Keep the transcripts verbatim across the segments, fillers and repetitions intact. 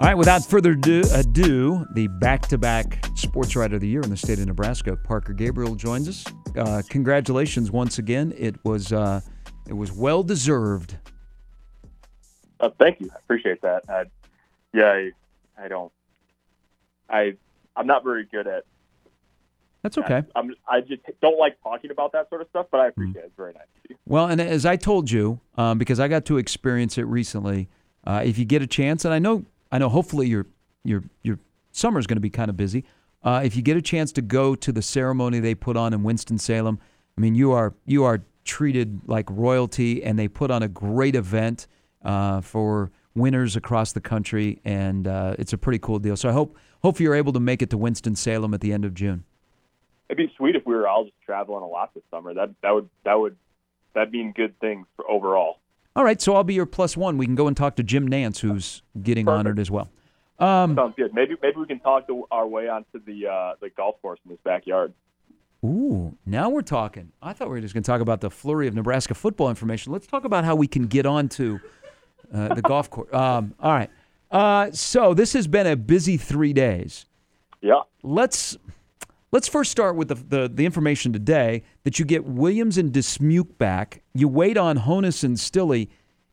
All right, without further ado, ado, the back-to-back Sports Writer of the Year in the state of Nebraska, Parker Gabriel, joins us. Uh, congratulations once again. It was uh, it was well deserved. Uh, thank you. I appreciate that. I, yeah, I, I don't. I I'm not very good at. That's okay. I, I'm I just don't like talking about that sort of stuff, but I appreciate mm. it. It's very nice of you. Well, and as I told you, um, because I got to experience it recently, uh, if you get a chance, and I know. I know hopefully your your your summer's going to be kind of busy. Uh, if you get a chance to go to the ceremony they put on in Winston-Salem, I mean, you are you are treated like royalty, and they put on a great event uh, for winners across the country, and uh, it's a pretty cool deal. So I hope hope you're able to make it to Winston-Salem at the end of June. It'd be sweet if we were all just traveling a lot this summer. That that would that would that mean good things for overall. All right, so I'll be your plus one. We can go and talk to Jim Nance, who's getting Perfect. honored as well. Um, Sounds good. Maybe maybe we can talk to our way onto the uh, the golf course in this backyard. Ooh, now we're talking. I thought we were just going to talk about the flurry of Nebraska football information. Let's talk about how we can get onto uh, the golf course. Um, all right. Uh, so this has been a busy three days. Yeah. Let's let's first start with the, the the information today that you get Williams and Dismuke back. You wait on Honus and Stille,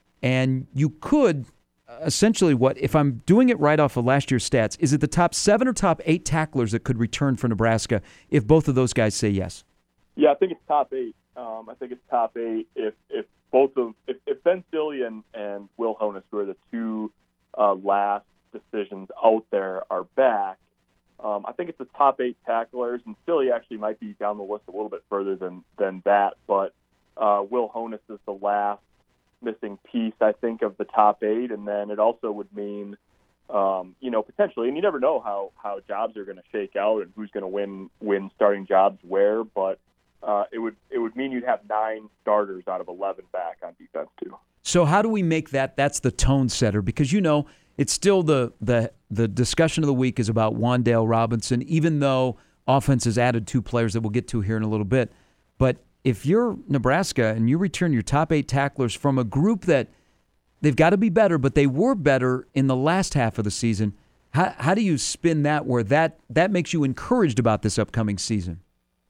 and you could essentially what, if I'm doing it right off of last year's stats, is it the top seven or top eight tacklers that could return for Nebraska if both of those guys say yes? Yeah, I think it's top eight. Um, I think it's top eight if if both of if, if Ben Stille and, and Will Honus, who are the two uh, last decisions out there, are back. Um, I think it's the top eight tacklers, and Stille actually might be down the list a little bit further than than that. But uh, Will Honus is the last missing piece, I think, of the top eight, and then it also would mean, um, you know, potentially, and you never know how, how jobs are going to shake out and who's going to win win starting jobs where, but uh, it would it would mean you'd have nine starters out of eleven back on defense too. So how do we make that? That's the tone setter, because you know it's still the the the discussion of the week is about Wan'Dale Robinson, even though offense has added two players that we'll get to here in a little bit, but if you're Nebraska and you return your top eight tacklers from a group that they've got to be better, but they were better in the last half of the season, how, how do you spin that where that, that makes you encouraged about this upcoming season?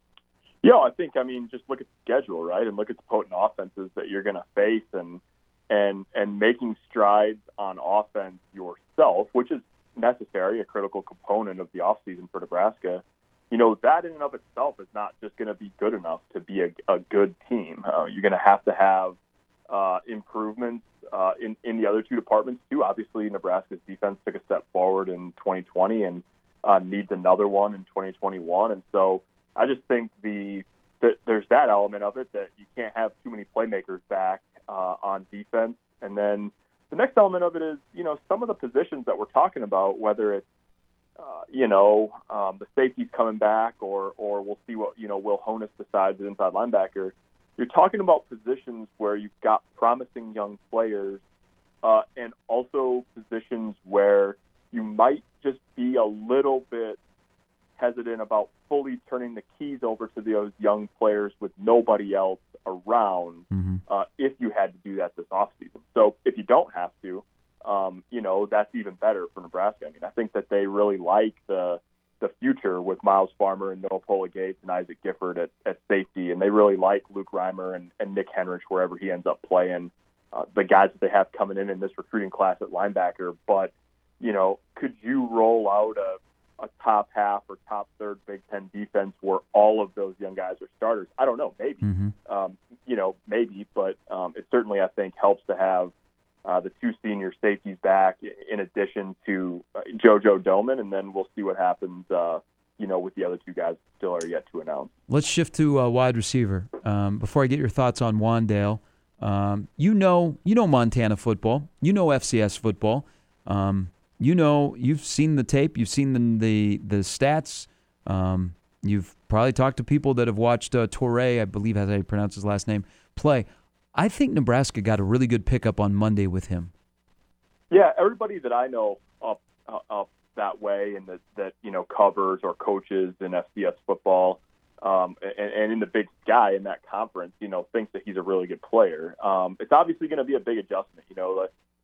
Yeah, I think, I mean, just look at the schedule, right, and look at the potent offenses that you're going to face and, and, and making strides on offense yourself, which is necessary, a critical component of the offseason for Nebraska. You know, that in and of itself is not just going to be good enough to be a, a good team. Uh, you're going to have to have uh, improvements uh, in, in the other two departments, too. Obviously, Nebraska's defense took a step forward in twenty twenty and uh, needs another one in twenty twenty-one. And so I just think the, the there's that element of it, that you can't have too many playmakers back uh, on defense. And then the next element of it is, you know, some of the positions that we're talking about, whether it's Uh, you know, um, the safety's coming back, or or we'll see what, you know, Will Honus decides at inside linebacker. You're talking about positions where you've got promising young players uh, and also positions where you might just be a little bit hesitant about fully turning the keys over to those young players with nobody else around mm-hmm. uh, if you had to do that this offseason. So if you don't have to, Um, you know, that's even better for Nebraska. I mean, I think that they really like the the future with Miles Farmer and Noah Pola-Gates and Isaac Gifford at, at safety, and they really like Luke Reimer and, and Nick Henrich wherever he ends up playing, uh, the guys that they have coming in in this recruiting class at linebacker. But, you know, could you roll out a, a top half or top third Big Ten defense where all of those young guys are starters? I don't know, maybe. Mm-hmm. Um, you know, maybe, but um, it certainly, I think, helps to have Uh, the two senior safeties back in addition to uh, JoJo Doman, and then we'll see what happens, uh, you know, with the other two guys that still are yet to announce. Let's shift to uh, wide receiver. Um, before I get your thoughts on Wan'Dale, um, you know you know Montana football. You know F C S football. Um, you know, you've seen the tape. You've seen the the, the stats. Um, you've probably talked to people that have watched uh, Torrey, I believe that's how you pronounce his last name, play. I think Nebraska got a really good pickup on Monday with him. Yeah, everybody that I know up uh, up that way and that, that you know covers or coaches in F C S football um, and, and in the Big Sky in that conference, you know, thinks that he's a really good player. Um, it's obviously going to be a big adjustment. You know,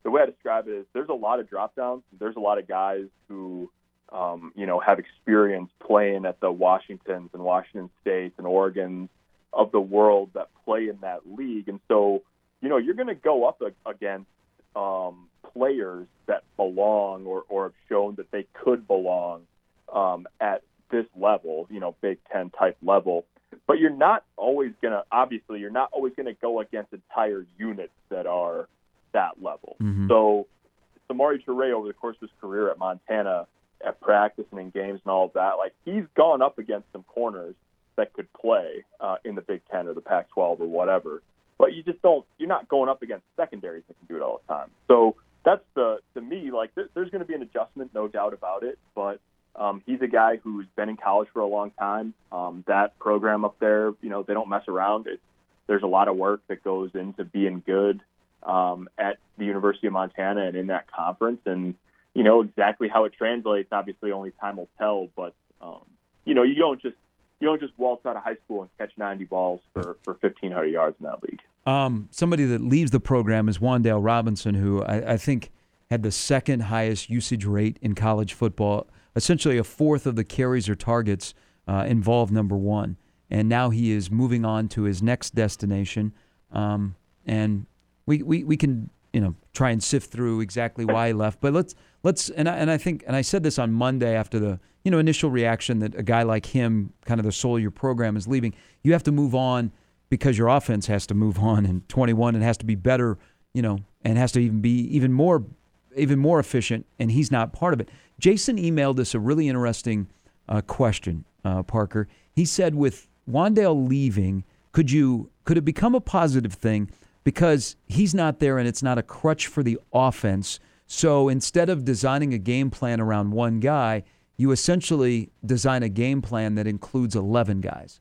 the way I describe it is there's a lot of drop downs. There's a lot of guys who, um, you know, have experience playing at the Washingtons and Washington States and Oregons of the world that play in that league. And so, you know, you're going to go up against um, players that belong or, or have shown that they could belong um, at this level, you know, Big Ten type level. But you're not always going to, obviously, you're not always going to go against entire units that are that level. Mm-hmm. So Samori Toure, over the course of his career at Montana, at practice and in games and all of that, like he's gone up against some corners that could play uh, in the Big Ten or the Pac twelve or whatever. But you just don't, you're not going up against secondaries that can do it all the time. So that's the, to me, like there, there's going to be an adjustment, no doubt about it. But um, he's a guy who's been in college for a long time. Um, that program up there, you know, they don't mess around. It's, there's a lot of work that goes into being good um, at the University of Montana and in that conference. And, you know, exactly how it translates, obviously only time will tell. But, um, you know, you don't just, You don't just waltz out of high school and catch ninety balls for, for fifteen hundred yards in that league. Um, somebody that leaves the program is Wan'Dale Robinson, who I, I think had the second highest usage rate in college football, essentially a fourth of the carries or targets uh, involved number one. And now he is moving on to his next destination. Um, and we, we, we can, you know, try and sift through exactly why he left. But let's let's and I, and I think and I said this on Monday after the you know initial reaction that a guy like him, kind of the soul of your program, is leaving. You have to move on because your offense has to move on in twenty-one and has to be better, you know, and has to even be even more even more efficient. And he's not part of it. Jason emailed us a really interesting uh, question, uh, Parker. He said, with Wan'Dale leaving, could you could it become a positive thing? Because he's not there and it's not a crutch for the offense. So instead of designing a game plan around one guy, you essentially design a game plan that includes eleven guys.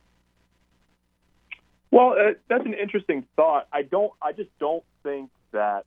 Well, uh, that's an interesting thought. I don't. I just don't think that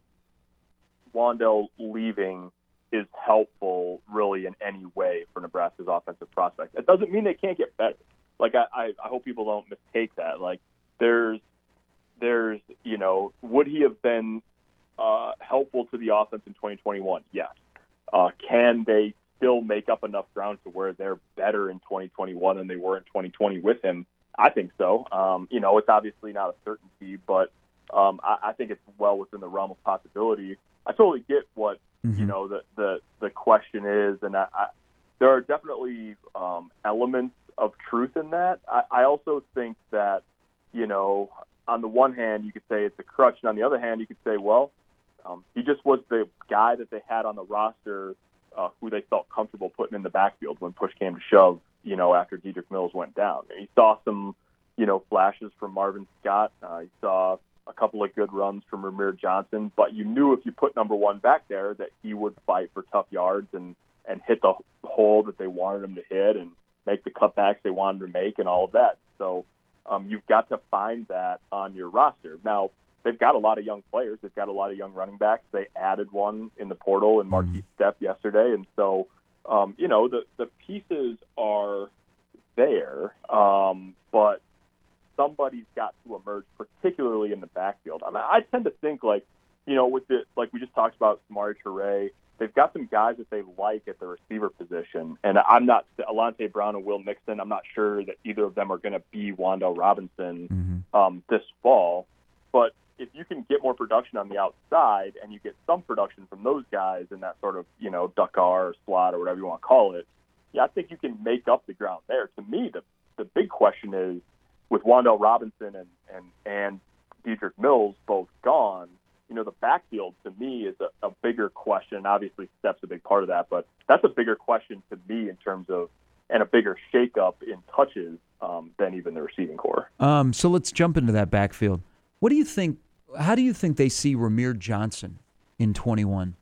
Wan'Dale leaving is helpful really in any way for Nebraska's offensive prospects. It doesn't mean they can't get better. Like I, I, I hope people don't mistake that. Like there's. There's, you know, would he have been uh, helpful to the offense in twenty twenty-one? Yes. Uh, can they still make up enough ground to where they're better in twenty twenty-one than they were in twenty twenty with him? I think so. Um, you know, it's obviously not a certainty, but um, I, I think it's well within the realm of possibility. I totally get what, mm-hmm. you know, the, the, the question is, and I, I, there are definitely um, elements of truth in that. I, I also think that, you know, on the one hand, you could say it's a crutch, and on the other hand, you could say, well, um, he just was the guy that they had on the roster uh, who they felt comfortable putting in the backfield when push came to shove, you know, after Dedrick Mills went down. And he saw some, you know, flashes from Marvin Scott. Uh, he saw a couple of good runs from Ramir Johnson, but you knew if you put number one back there that he would fight for tough yards and, and hit the hole that they wanted him to hit and make the cutbacks they wanted to make and all of that. So, Um, you've got to find that on your roster. Now, they've got a lot of young players. They've got a lot of young running backs. They added one in the portal in Marquise mm-hmm. Stepp yesterday. And so, um, you know, the, the pieces are there, um, but somebody's got to emerge, particularly in the backfield. I mean, I tend to think like, you know, with the, like we just talked about Samori Toure, they've got some guys that they like at the receiver position. And I'm not – Alante Brown and Will Mixon, I'm not sure that either of them are going to be Wan'Dale Robinson mm-hmm. um, this fall. But if you can get more production on the outside and you get some production from those guys in that sort of, you know, duck R or slot or whatever you want to call it, yeah, I think you can make up the ground there. To me, the the big question is with Wan'Dale Robinson and, and, and Dedrick Mills both gone, you know, the backfield to me is a, a bigger question. Obviously, Stepp's a big part of that, but that's a bigger question to me in terms of, and a bigger shakeup in touches um, than even the receiving core. Um, so let's jump into that backfield. What do you think? How do you think they see Ramir Johnson in twenty-one?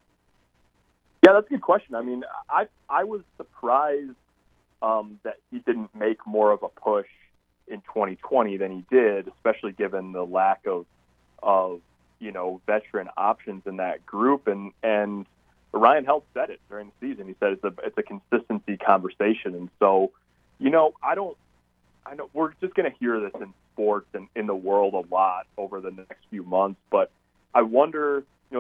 Yeah, that's a good question. I mean, I I was surprised um, that he didn't make more of a push in twenty twenty than he did, especially given the lack of of you know, veteran options in that group. And, and Ryan Held said it during the season. He said it's a, it's a consistency conversation. And so, you know, I don't, I know we're just going to hear this in sports and in the world a lot over the next few months, but I wonder, you know,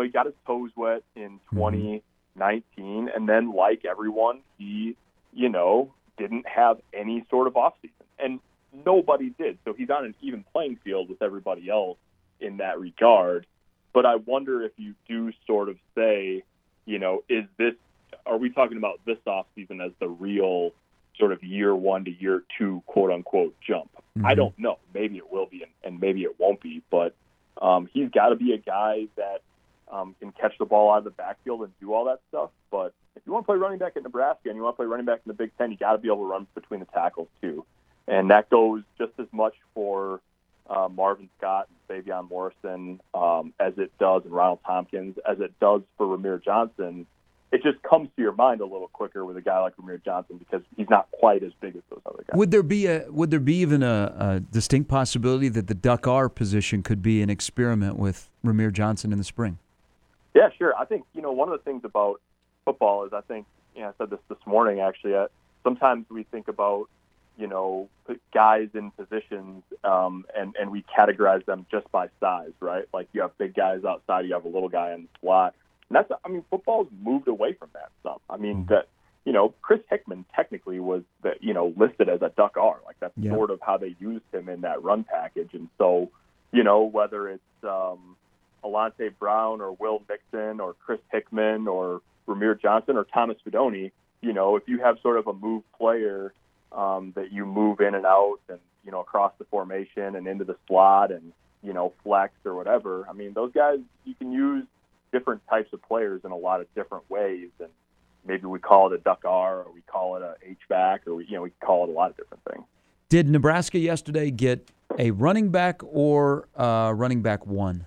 know, he got his toes wet in twenty nineteen, and then, like everyone, he, you know, didn't have any sort of offseason. And nobody did. So he's on an even playing field with everybody else in that regard. But I wonder if you do sort of say, you know, is this, are we talking about this offseason as the real sort of year one to year two, quote unquote, jump? Mm-hmm. I don't know. Maybe it will be, and, and maybe it won't be. But um, he's got to be a guy that um, can catch the ball out of the backfield and do all that stuff. But if you want to play running back at Nebraska and you want to play running back in the Big Ten, you got to be able to run between the tackles too. And that goes just as much for uh, Marvin Scott and Savion Morrison um, as it does, and Ronald Tompkins, as it does for Rahmir Johnson. It just comes to your mind a little quicker with a guy like Rahmir Johnson because he's not quite as big as those other guys. Would there be a would there be even a, a distinct possibility that the Duck R position could be an experiment with Rahmir Johnson in the spring? Yeah, sure. I think, you know, one of the things about football is I think, you know, I said this this morning actually, uh, sometimes we think about, you know, guys in positions um, and, and we categorize them just by size, right? Like you have big guys outside, you have a little guy in the slot. And that's, I mean, football's moved away from that some. I mean, that, you know, Chris Hickman technically was, the, you know, listed as a Duck R. Like that's yeah. sort of how they used him in that run package. And so, you know, whether it's um, Alante Brown or Will Nixon or Chris Hickman or Rahmir Johnson or Thomas Fidone, you know, if you have sort of a move player um, that you move in and out and, you know, across the formation and into the slot and, you know, flex or whatever, I mean, those guys, you can use different types of players in a lot of different ways. And maybe we call it a Duck R or we call it a H-back or, we, you know, we call it a lot of different things. Did Nebraska yesterday get a running back or uh, running back one?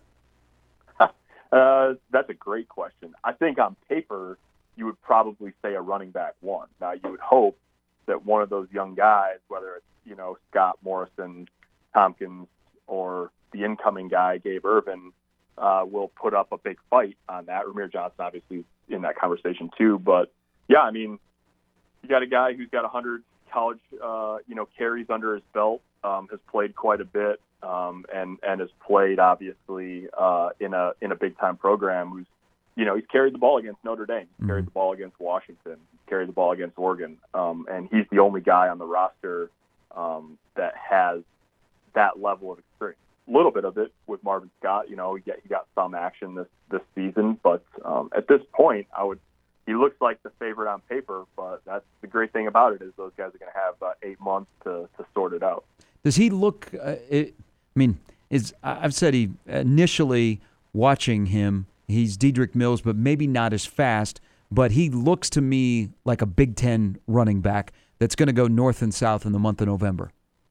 Uh, that's a great question. I think on paper, you would probably say a running back one. Now, you would hope that one of those young guys, whether it's, you know, Scott, Morrison, Tompkins, or the incoming guy, Gabe Ervin, uh, will put up a big fight on that. Rahmir Johnson, obviously, in that conversation too. But, yeah, I mean, you got a guy who's got one hundred college, uh, you know, carries under his belt, um, has played quite a bit. Um, and, and has played, obviously, uh, in a in a big-time program who's, you know, he's carried the ball against Notre Dame. He's mm-hmm. carried the ball against Washington. He's carried the ball against Oregon. Um, and he's the only guy on the roster um, that has that level of experience. A little bit of it with Marvin Scott. You know, he got, he got some action this, this season. But um, at this point, I would he looks like the favorite on paper. But that's the great thing about it is those guys are going to have uh, eight months to, to sort it out. Does he look uh, – it, I mean, is I've said he initially watching him, he's Dedrick Mills, but maybe not as fast. But he looks to me like a Big Ten running back that's going to go north and south in the month of November.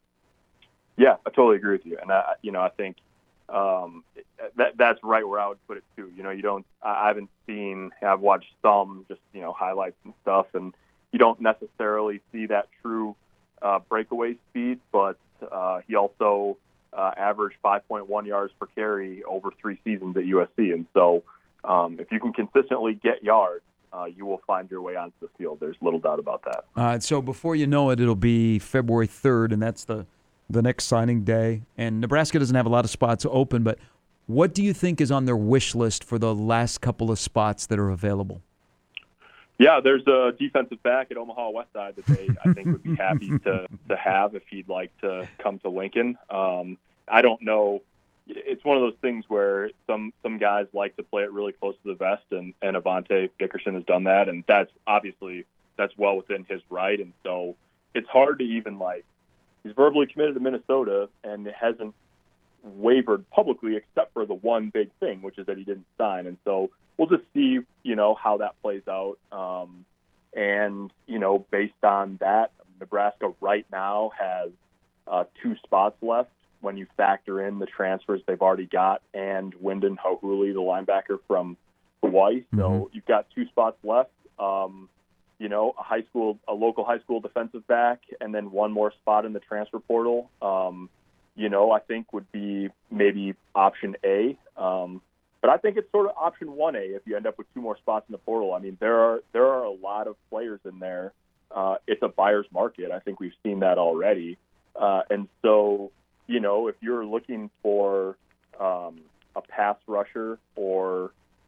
Yeah, I totally agree with you, and I, you know, I think um, that that's right where I would put it too. You know, you don't. I haven't seen. I've watched some just you know highlights and stuff, and you don't necessarily see that true uh, breakaway speed, but uh, he also. Uh, averaged five point one yards per carry over three seasons at U S C. And so um, if you can consistently get yards, uh, you will find your way onto the field. There's little doubt about that. Uh, so before you know it, it'll be February third, and that's the, the next signing day. And Nebraska doesn't have a lot of spots open, but what do you think is on their wish list for the last couple of spots that are available? Yeah, there's a defensive back at Omaha Westside that they, I think, would be happy to, to have if he'd like to come to Lincoln. Um, I don't know. It's one of those things where some some guys like to play it really close to the vest, and, and Avante Dickerson has done that, and that's obviously that's well within his right. And so it's hard to even, like, he's verbally committed to Minnesota and hasn't wavered publicly except for the one big thing, which is that he didn't sign. And so we'll just see, you know, how that plays out. Um, and, you know, based on that, Nebraska right now has uh, two spots left when you factor in the transfers they've already got and Wyndon Hauhuli, the linebacker from Hawaii. Mm-hmm. So you've got two spots left. Um, you know, a high school, a local high school defensive back, and then one more spot in the transfer portal. Um, you know, I think would be maybe option A. Um, But I think it's sort of option one A if you end up with two more spots in the portal. I mean, there are there are a lot of players in there. Uh, it's a buyer's market. I think we've seen that already. Uh, and so, you know, if you're looking for um, a pass rusher or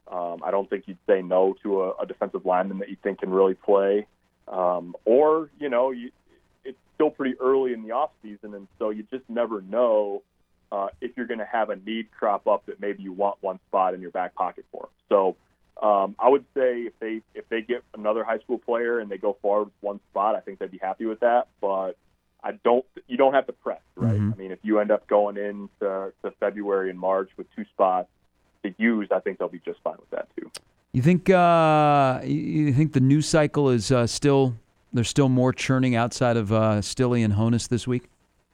Um, I don't think you'd say no to a, a defensive lineman that you think can really play. Um, or, you know, you, it's still pretty early in the off season, and so you just never know uh, if you're going to have a need crop up that maybe you want one spot in your back pocket for. So um, I would say if they if they get another high school player and they go forward with one spot, I think they'd be happy with that. But I don't. You don't have to press, right? Mm-hmm. I mean, if you end up going into to February and March with two spots to use, I think they'll be just fine with that too. You think uh, you think the news cycle is uh, still there's still more churning outside of uh, Stille and Honus this week?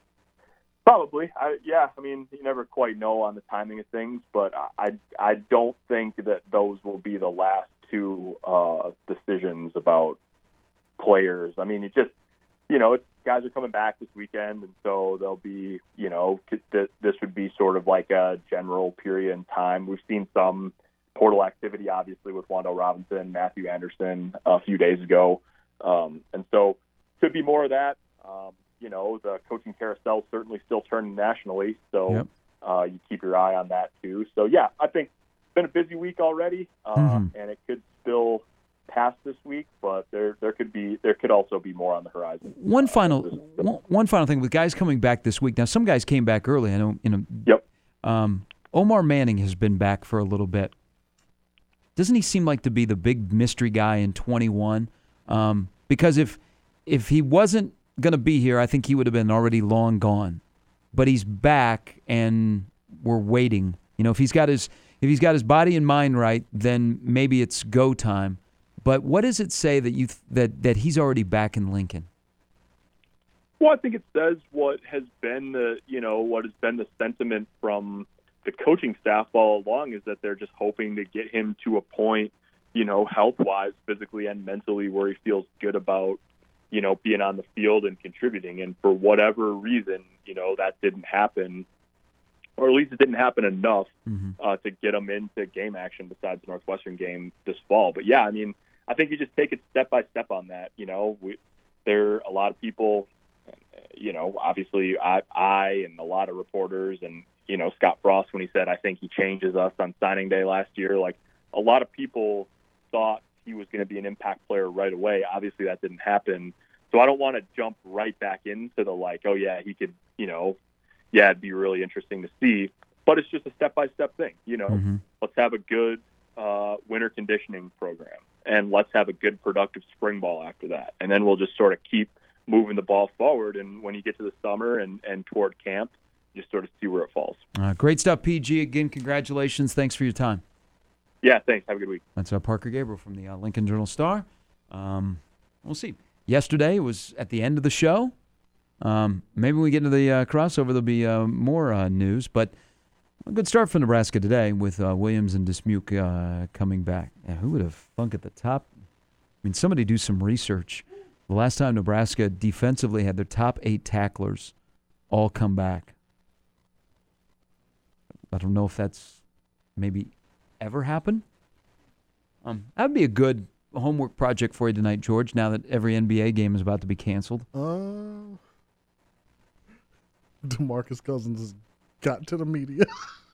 Probably, I, yeah. I mean, you never quite know on the timing of things, but I I don't think that those will be the last two uh, decisions about players. I mean, it just you know, it's, guys are coming back this weekend, and so they'll be you know this would be sort of like a general period in time. We've seen some portal activity, obviously, with Wandale Robinson, Matthew Anderson a few days ago. Um, and so could be more of that. Um, you know, the coaching carousel is certainly still turning nationally, so yep. uh, you keep your eye on that too. So, yeah, I think it's been a busy week already, uh, mm-hmm. and it could still pass this week, but there there could be there could also be more on the horizon. One uh, final this, one, one final thing with guys coming back this week. Now, some guys came back early. I know, you know. Yep. Um, Omar Manning has been back for a little bit. Doesn't he seem like to be the big mystery guy in twenty-one? Um, because if if he wasn't going to be here, I think he would have been already long gone. But he's back, and we're waiting. You know, if he's got his if he's got his body and mind right, then maybe it's go time. But what does it say that you th- that that he's already back in Lincoln? Well, I think it says what has been the you know what has been the sentiment from the coaching staff all along, is that they're just hoping to get him to a point, you know, health-wise, physically and mentally, where he feels good about, you know, being on the field and contributing. And for whatever reason, you know, that didn't happen, or at least it didn't happen enough mm-hmm. uh, to get him into game action besides the Northwestern game this fall. But, yeah, I mean, I think you just take it step by step on that. You know, we, there are a lot of people, you know, obviously I, I and a lot of reporters and, you know, Scott Frost, when he said, I think he changes us on signing day last year, like a lot of people thought he was going to be an impact player right away. Obviously that didn't happen. So I don't want to jump right back into the like, oh yeah, he could, you know, yeah, it'd be really interesting to see, but it's just a step-by-step thing. You know, mm-hmm. let's have a good uh, winter conditioning program, and let's have a good productive spring ball after that. And then we'll just sort of keep moving the ball forward. And when you get to the summer and, and toward camp, just sort of see where it falls. Uh, great stuff, P G. Again, congratulations. Thanks for your time. Yeah, thanks. Have a good week. That's uh, Parker Gabriel from the uh, Lincoln Journal-Star. Um, we'll see. Yesterday was at the end of the show. Um, maybe when we get into the uh, crossover, there'll be uh, more uh, news. But a good start for Nebraska today with uh, Williams and Dismuke uh, coming back. Yeah, who would have thunk at the top? I mean, somebody do some research. The last time Nebraska defensively had their top eight tacklers all come back. I don't know if that's maybe ever happened. Um, that would be a good homework project for you tonight, George, now that every N B A game is about to be canceled. Uh, DeMarcus Cousins has got to the media.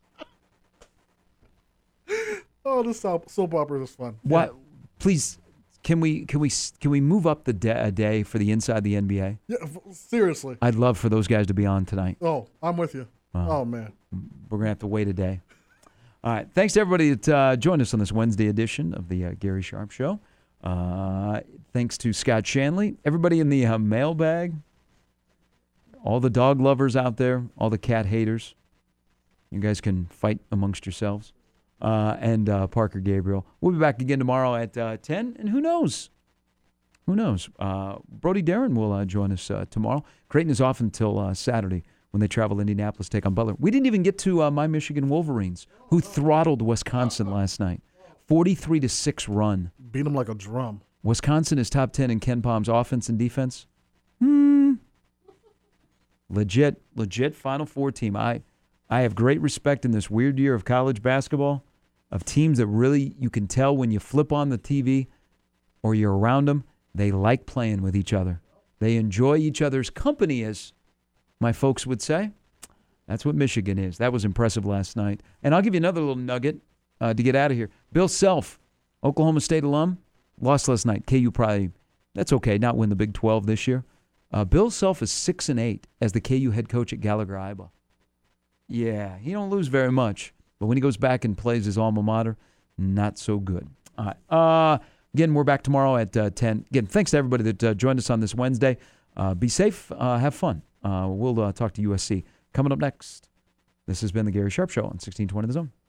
Oh, this soap, soap opera is fun. What? Yeah. Please, can we can we can we move up the day, a day for the Inside the N B A? Yeah, seriously. I'd love for those guys to be on tonight. Oh, I'm with you. Wow. Oh man, we're gonna have to wait a day. All right. Thanks to everybody that uh, joined us on this Wednesday edition of the uh, Gary Sharp Show. Uh, thanks to Scott Shanley, everybody in the uh, mailbag, all the dog lovers out there, all the cat haters. You guys can fight amongst yourselves. Uh, and uh, Parker Gabriel. We'll be back again tomorrow at uh, ten, and who knows? Who knows? Uh, Brody Darren will uh, join us uh, tomorrow. Creighton is off until uh, Saturday when they travel to Indianapolis to take on Butler. We didn't even get to uh, my Michigan Wolverines, who throttled Wisconsin last night. forty-three to six run. Beat them like a drum. Wisconsin is top ten in Ken Palm's offense and defense. Hmm. Legit, legit Final Four team. I, I have great respect in this weird year of college basketball of teams that really, you can tell when you flip on the T V or you're around them, they like playing with each other. They enjoy each other's company, as my folks would say. That's what Michigan is. That was impressive last night. And I'll give you another little nugget. uh, to get out of here. Bill Self, Oklahoma State alum, lost last night. K U probably, that's okay, not win the Big twelve this year. Uh, Bill Self is six and eight as the K U head coach at Gallagher-Iba. Yeah, he don't lose very much. But when he goes back and plays his alma mater, not so good. All right. Uh, again, we're back tomorrow at uh, ten. Again, thanks to everybody that uh, joined us on this Wednesday. Uh, be safe. Uh, have fun. Uh, we'll uh, talk to U S C. Coming up next, this has been the Gary Sharp Show on sixteen twenty The Zone.